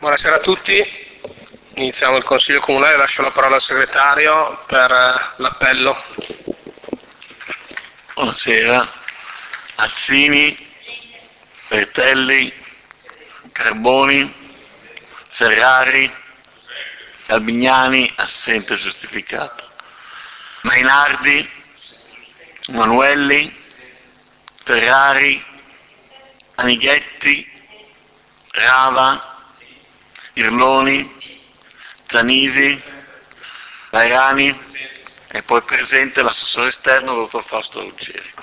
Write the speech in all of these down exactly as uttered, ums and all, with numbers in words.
Buonasera a tutti. Iniziamo il Consiglio Comunale, lascio la parola al segretario per l'appello. Buonasera. Azzini, Bertelli, Carboni, Ferrari, Albignani, assente giustificato. Mainardi, Manuelli, Ferrari, Anighetti, Rava, Irloni, Zanisi, Lairani e poi presente l'assessore esterno, dottor Fausto Ruggeri.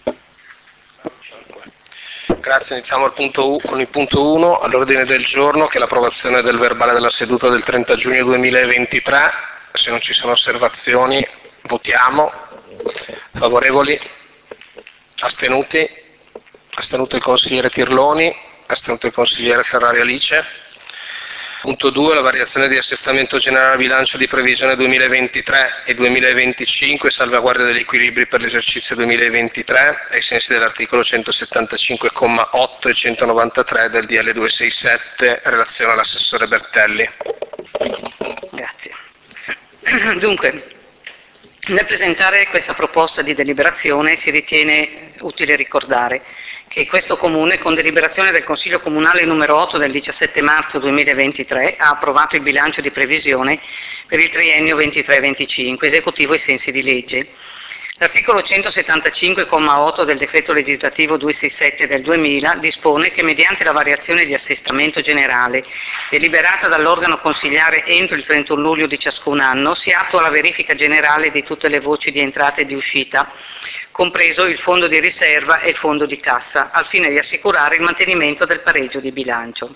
Grazie, iniziamo il punto U, con il punto uno all'ordine del giorno, che è l'approvazione del verbale della seduta del trenta giugno duemilaventitré. Se non ci sono osservazioni, votiamo. Favorevoli? Astenuti? Astenuto il consigliere Tirloni, astenuto il consigliere Ferrari Alice. Punto due, la variazione di assestamento generale bilancio di previsione duemilaventitré e duemilaventicinque, salvaguardia degli equilibri per l'esercizio duemilaventitré, ai sensi dell'articolo centosettantacinque comma otto e centonovantatré del D L duecentosessantasette, relazione all'assessore Bertelli. Grazie. Dunque, nel presentare questa proposta di deliberazione si ritiene utile ricordare che questo Comune, con deliberazione del Consiglio Comunale numero otto del diciassette marzo duemilaventitré, ha approvato il bilancio di previsione per il triennio ventitré venticinque, esecutivo ai sensi di legge. L'articolo centosettantacinque comma otto del decreto legislativo duecentosessantasette del duemila dispone che mediante la variazione di assestamento generale deliberata dall'organo consiliare entro il trentuno luglio di ciascun anno si attua la verifica generale di tutte le voci di entrata e di uscita, compreso il fondo di riserva e il fondo di cassa, al fine di assicurare il mantenimento del pareggio di bilancio.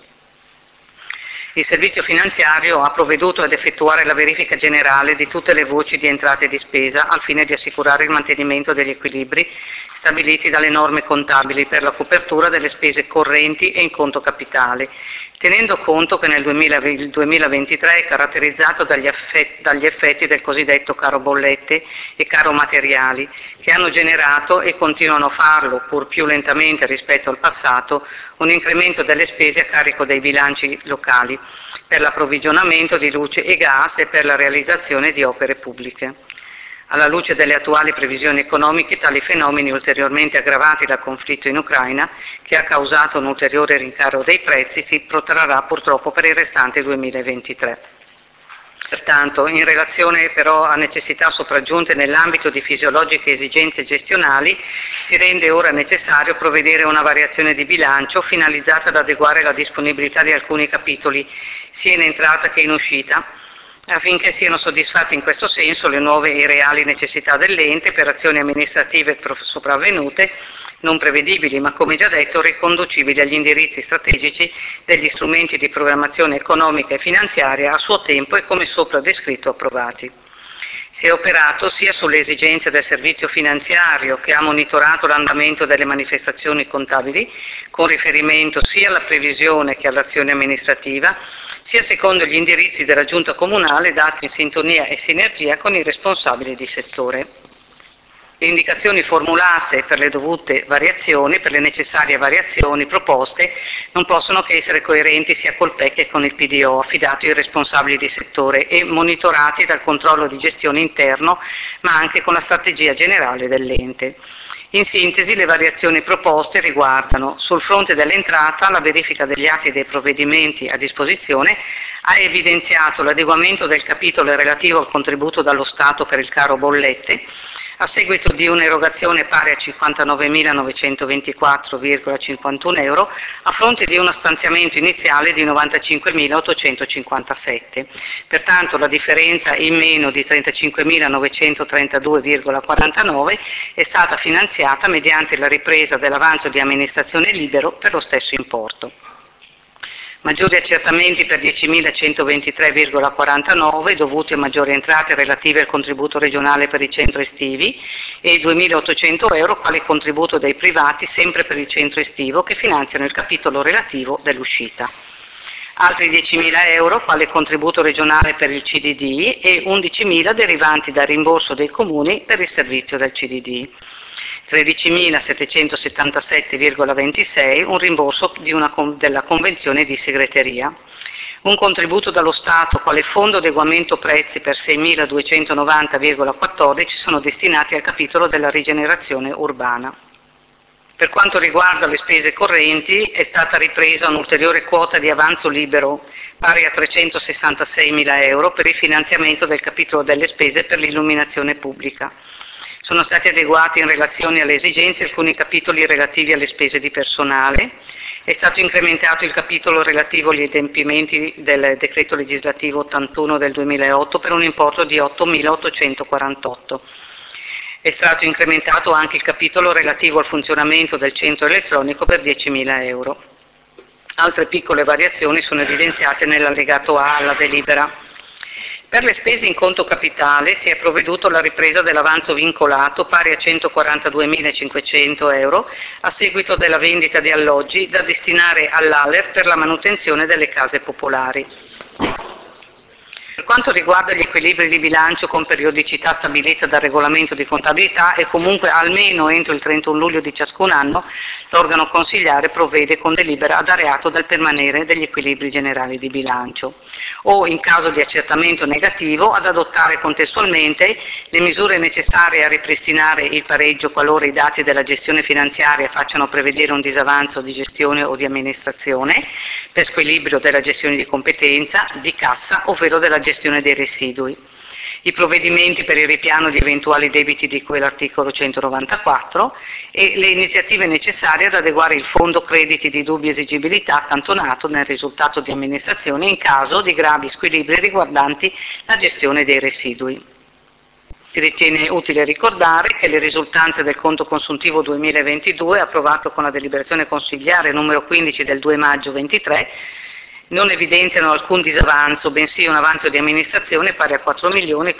Il servizio finanziario ha provveduto ad effettuare la verifica generale di tutte le voci di entrata e di spesa al fine di assicurare il mantenimento degli equilibri stabiliti dalle norme contabili per la copertura delle spese correnti e in conto capitale, tenendo conto che nel duemilaventitré è caratterizzato dagli effetti, dagli effetti del cosiddetto caro bollette e caro materiali, che hanno generato e continuano a farlo, pur più lentamente rispetto al passato, un incremento delle spese a carico dei bilanci locali per l'approvvigionamento di luce e gas e per la realizzazione di opere pubbliche. Alla luce delle attuali previsioni economiche, tali fenomeni, ulteriormente aggravati dal conflitto in Ucraina, che ha causato un ulteriore rincaro dei prezzi, si protrarrà purtroppo per il restante duemilaventitré. Pertanto, in relazione però a necessità sopraggiunte nell'ambito di fisiologiche esigenze gestionali, si rende ora necessario provvedere a una variazione di bilancio finalizzata ad adeguare la disponibilità di alcuni capitoli, sia in entrata che in uscita, affinché siano soddisfatte in questo senso le nuove e reali necessità dell'ente per azioni amministrative sopravvenute, non prevedibili, ma come già detto riconducibili agli indirizzi strategici degli strumenti di programmazione economica e finanziaria a suo tempo e come sopra descritto approvati. Si è operato sia sulle esigenze del servizio finanziario, che ha monitorato l'andamento delle manifestazioni contabili con riferimento sia alla previsione che all'azione amministrativa, sia secondo gli indirizzi della Giunta Comunale dati in sintonia e sinergia con i responsabili di settore. Le indicazioni formulate per le dovute variazioni, per le necessarie variazioni proposte, non possono che essere coerenti sia col P E C che con il P D O, affidato ai responsabili di settore e monitorati dal controllo di gestione interno, ma anche con la strategia generale dell'ente. In sintesi, le variazioni proposte riguardano: sul fronte dell'entrata, la verifica degli atti dei provvedimenti a disposizione ha evidenziato l'adeguamento del capitolo relativo al contributo dallo Stato per il caro bollette, a seguito di un'erogazione pari a cinquantanovemilanovecentoventiquattro virgola cinquantuno euro, a fronte di uno stanziamento iniziale di novantacinquemilaottocentocinquantasette. Pertanto la differenza in meno di trentacinquemilanovecentotrentadue virgola quarantanove è stata finanziata mediante la ripresa dell'avanzo di amministrazione libero per lo stesso importo. Maggiori accertamenti per diecimilacentoventitré virgola quarantanove dovuti a maggiori entrate relative al contributo regionale per i centri estivi e duemilaottocento euro quale contributo dei privati sempre per il centro estivo che finanziano il capitolo relativo dell'uscita. Altri diecimila euro quale contributo regionale per il C D D e undicimila derivanti dal rimborso dei comuni per il servizio del C D D. tredicimilasettecentosettantasette virgola ventisei un rimborso di una, della convenzione di segreteria. Un contributo dallo Stato quale Fondo Adeguamento Prezzi per seimiladuecentonovanta virgola quattordici sono destinati al capitolo della rigenerazione urbana. Per quanto riguarda le spese correnti è stata ripresa un'ulteriore quota di avanzo libero pari a trecentosessantaseimila euro per il finanziamento del capitolo delle spese per l'illuminazione pubblica. Sono stati adeguati in relazione alle esigenze alcuni capitoli relativi alle spese di personale. È stato incrementato il capitolo relativo agli adempimenti del decreto legislativo ottantuno del duemilaotto per un importo di ottomilaottocentoquarantotto. È stato incrementato anche il capitolo relativo al funzionamento del centro elettronico per diecimila euro. Altre piccole variazioni sono evidenziate nell'allegato A alla delibera. Per le spese in conto capitale si è provveduto alla ripresa dell'avanzo vincolato pari a centoquarantaduemilacinquecento euro a seguito della vendita di alloggi da destinare all'A L E R per la manutenzione delle case popolari. Per quanto riguarda gli equilibri di bilancio con periodicità stabilita dal regolamento di contabilità e comunque almeno entro il trentuno luglio di ciascun anno, l'organo consigliare provvede con delibera a dare atto del permanere degli equilibri generali di bilancio o, in caso di accertamento negativo, ad adottare contestualmente le misure necessarie a ripristinare il pareggio qualora i dati della gestione finanziaria facciano prevedere un disavanzo di gestione o di amministrazione, per squilibrio della gestione di competenza, di cassa, ovvero della gestione dei residui. I provvedimenti per il ripiano di eventuali debiti di cui l'articolo centonovantaquattro e le iniziative necessarie ad adeguare il fondo crediti di dubbia esigibilità accantonato nel risultato di amministrazione in caso di gravi squilibri riguardanti la gestione dei residui. Si ritiene utile ricordare che le risultanze del conto consuntivo duemilaventidue, approvato con la deliberazione consigliare numero quindici del due maggio ventitré, non evidenziano alcun disavanzo, bensì un avanzo di amministrazione pari a quattro milioni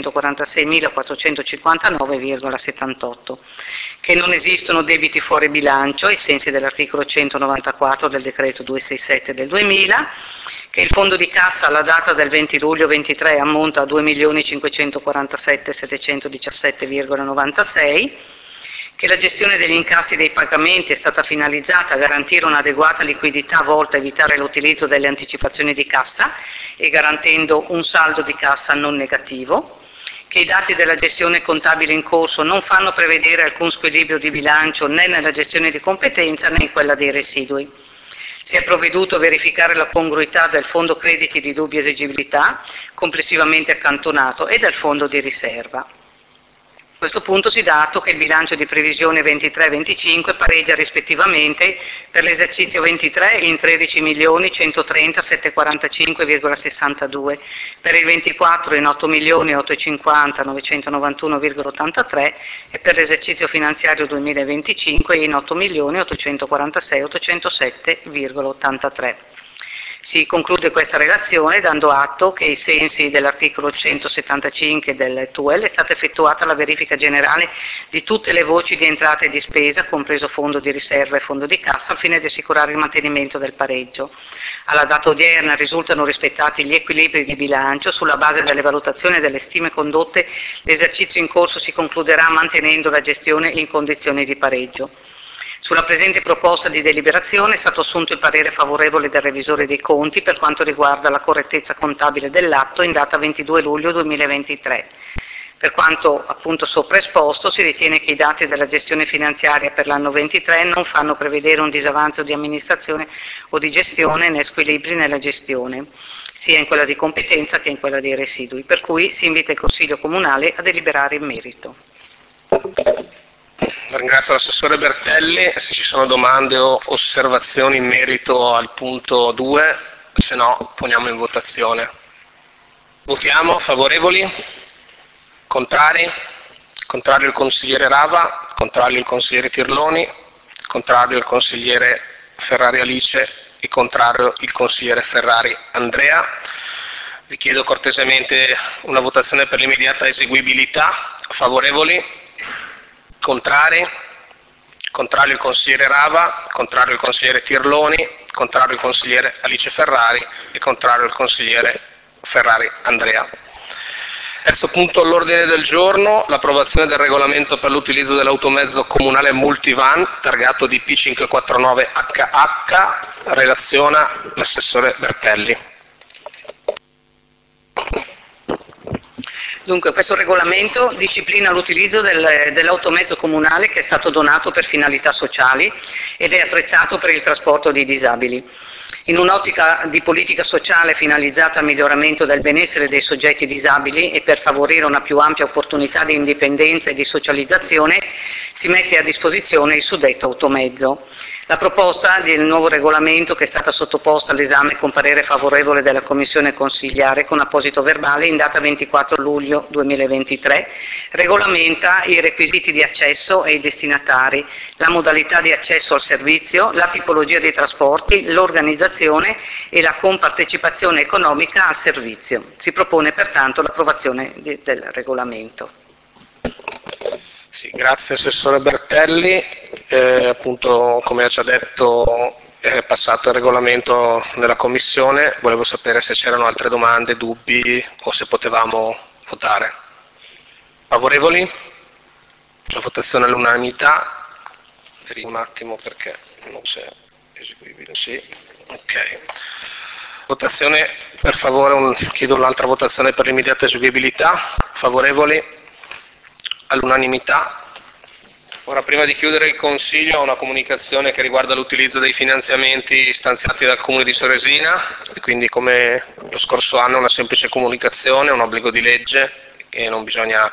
quattrocentoquarantaseimilaquattrocentocinquantanove virgola settantotto, che non esistono debiti fuori bilancio ai sensi dell'articolo centonovantaquattro del decreto duecentosessantasette del duemila, che il fondo di cassa alla data del venti luglio ventitré ammonta a due milioni cinquecentoquarantasette milioni settecentodiciassette virgola novantasei, che la gestione degli incassi dei pagamenti è stata finalizzata a garantire un'adeguata liquidità volta a evitare l'utilizzo delle anticipazioni di cassa e garantendo un saldo di cassa non negativo, che i dati della gestione contabile in corso non fanno prevedere alcun squilibrio di bilancio né nella gestione di competenza né in quella dei residui. Si è provveduto a verificare la congruità del fondo crediti di dubbia esigibilità, complessivamente accantonato, e del fondo di riserva. A questo punto si dà atto che il bilancio di previsione ventitré venticinque pareggia rispettivamente per l'esercizio ventitré in tredici milioni centotrenta milasettecentosessantacinque virgola sessantadue, per il ventiquattro in otto milioni ottocentocinquanta milanovecentovantuno virgola ottantatré e per l'esercizio finanziario duemilaventicinque in otto milioni ottocentoquarantasei milaottocentosette virgola ottantatré. Si conclude questa relazione dando atto che ai sensi dell'articolo centosettantacinque del T U E L è stata effettuata la verifica generale di tutte le voci di entrata e di spesa, compreso fondo di riserva e fondo di cassa, al fine di assicurare il mantenimento del pareggio. Alla data odierna risultano rispettati gli equilibri di bilancio. Sulla base delle valutazioni e delle stime condotte, l'esercizio in corso si concluderà mantenendo la gestione in condizioni di pareggio. Sulla presente proposta di deliberazione è stato assunto il parere favorevole del revisore dei conti per quanto riguarda la correttezza contabile dell'atto in data ventidue luglio duemilaventitré. Per quanto appunto sopra esposto, si ritiene che i dati della gestione finanziaria per l'anno ventitré non fanno prevedere un disavanzo di amministrazione o di gestione né squilibri nella gestione, sia in quella di competenza che in quella dei residui, per cui si invita il Consiglio Comunale a deliberare in merito. Ringrazio l'assessore Bertelli. Se ci sono domande o osservazioni in merito al punto due, se no poniamo in votazione. Votiamo. Favorevoli? Contrari? Contrario il consigliere Rava, contrario il consigliere Tirloni, contrario il consigliere Ferrari Alice e contrario il consigliere Ferrari Andrea. Vi chiedo cortesemente una votazione per l'immediata eseguibilità. Favorevoli? Contrari? Contrario il consigliere Rava, contrario il consigliere Tirloni, contrario il consigliere Alice Ferrari e contrario il consigliere Ferrari Andrea. Terzo punto all'ordine del giorno, l'approvazione del regolamento per l'utilizzo dell'automezzo comunale multivan, targato D P cinquecentoquarantanove H H, relaziona l'assessore Bertelli. Dunque, questo regolamento disciplina l'utilizzo del, dell'automezzo comunale che è stato donato per finalità sociali ed è attrezzato per il trasporto di disabili. In un'ottica di politica sociale finalizzata al miglioramento del benessere dei soggetti disabili e per favorire una più ampia opportunità di indipendenza e di socializzazione, si mette a disposizione il suddetto automezzo. La proposta del nuovo regolamento, che è stata sottoposta all'esame con parere favorevole della Commissione consigliare con apposito verbale in data ventiquattro luglio duemilaventitré, regolamenta i requisiti di accesso e i destinatari, la modalità di accesso al servizio, la tipologia dei trasporti, l'organizzazione e la compartecipazione economica al servizio. Si propone pertanto l'approvazione di, del regolamento. Sì, grazie Assessore Bertelli. Eh, appunto, come ha già detto, è passato il regolamento nella Commissione. Volevo sapere se c'erano altre domande, dubbi o se potevamo votare. Favorevoli? La votazione all'unanimità. Vediamo un attimo perché non si è eseguibile. Sì, ok. Votazione, per favore, un, chiedo un'altra votazione per l'immediata eseguibilità. Favorevoli? All'unanimità. Ora, prima di chiudere il Consiglio, ho una comunicazione che riguarda l'utilizzo dei finanziamenti stanziati dal Comune di Soresina, e quindi come lo scorso anno è una semplice comunicazione, un obbligo di legge che non bisogna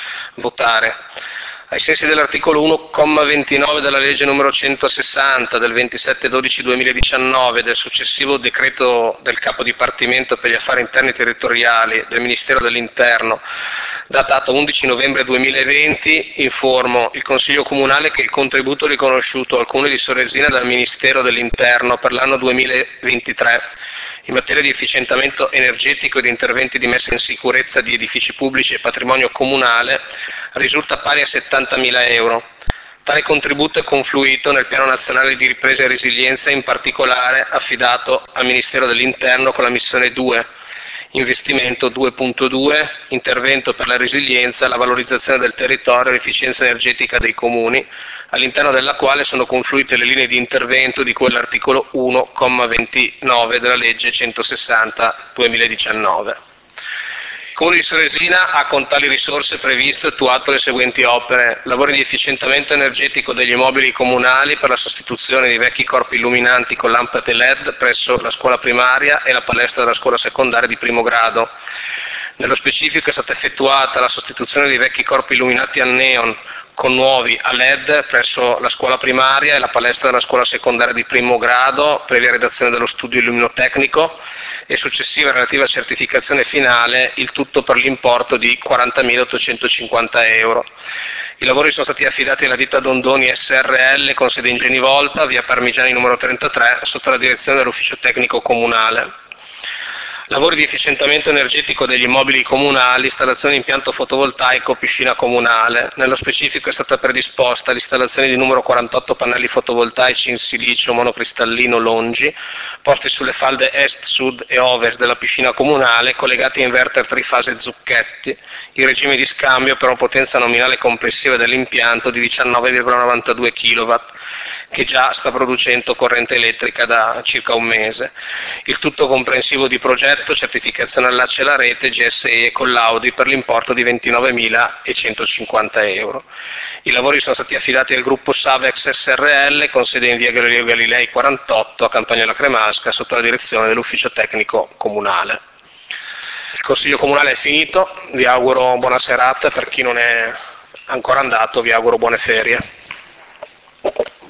votare. Ai sensi dell'articolo uno, comma ventinove della legge numero centosessanta del ventisette dodici duemiladiciannove del successivo decreto del Capo Dipartimento per gli affari interni territoriali del Ministero dell'Interno, datato undici novembre duemilaventi, informo il Consiglio Comunale che il contributo riconosciuto al Comune di Soresina dal Ministero dell'Interno per l'anno duemilaventitré in materia di efficientamento energetico e di interventi di messa in sicurezza di edifici pubblici e patrimonio comunale risulta pari a settantamila euro. Tale contributo è confluito nel Piano Nazionale di Ripresa e Resilienza, in particolare affidato al Ministero dell'Interno con la missione due, investimento due punto due, intervento per la resilienza, la valorizzazione del territorio e l'efficienza energetica dei comuni, all'interno della quale sono confluite le linee di intervento di cui all'articolo uno, comma ventinove della legge centosessanta duemiladiciannove. Il Comune di Soresina ha con tali risorse previsto e attuato le seguenti opere: lavori di efficientamento energetico degli immobili comunali per la sostituzione di vecchi corpi illuminanti con lampade L E D presso la scuola primaria e la palestra della scuola secondaria di primo grado. Nello specifico è stata effettuata la sostituzione dei vecchi corpi illuminati a neon con nuovi a L E D presso la scuola primaria e la palestra della scuola secondaria di primo grado, previa redazione dello studio illuminotecnico e successiva relativa certificazione finale, il tutto per l'importo di quarantamilaottocentocinquanta euro. I lavori sono stati affidati alla ditta Dondoni S R L con sede in Genivolta, via Parmigiani numero trentatré, sotto la direzione dell'ufficio tecnico comunale. Lavori di efficientamento energetico degli immobili comunali, installazione di impianto fotovoltaico, piscina comunale. Nello specifico è stata predisposta l'installazione di numero quarantotto pannelli fotovoltaici in silicio monocristallino Longi, posti sulle falde est, sud e ovest della piscina comunale, collegati a inverter trifase Zucchetti, in regime di scambio per una potenza nominale complessiva dell'impianto di diciannove virgola novantadue chilowatt, che già sta producendo corrente elettrica da circa un mese. Il tutto comprensivo di progetto, certificazione all'A C E alla rete, G S E e collaudi per l'importo di ventinovemilacentocinquanta euro. I lavori sono stati affidati al gruppo Savex S R L con sede in via Galileo Galilei quarantotto a Campagnolo Cremasca sotto la direzione dell'ufficio tecnico comunale. Il Consiglio Comunale è finito, vi auguro buona serata, per chi non è ancora andato vi auguro buone ferie.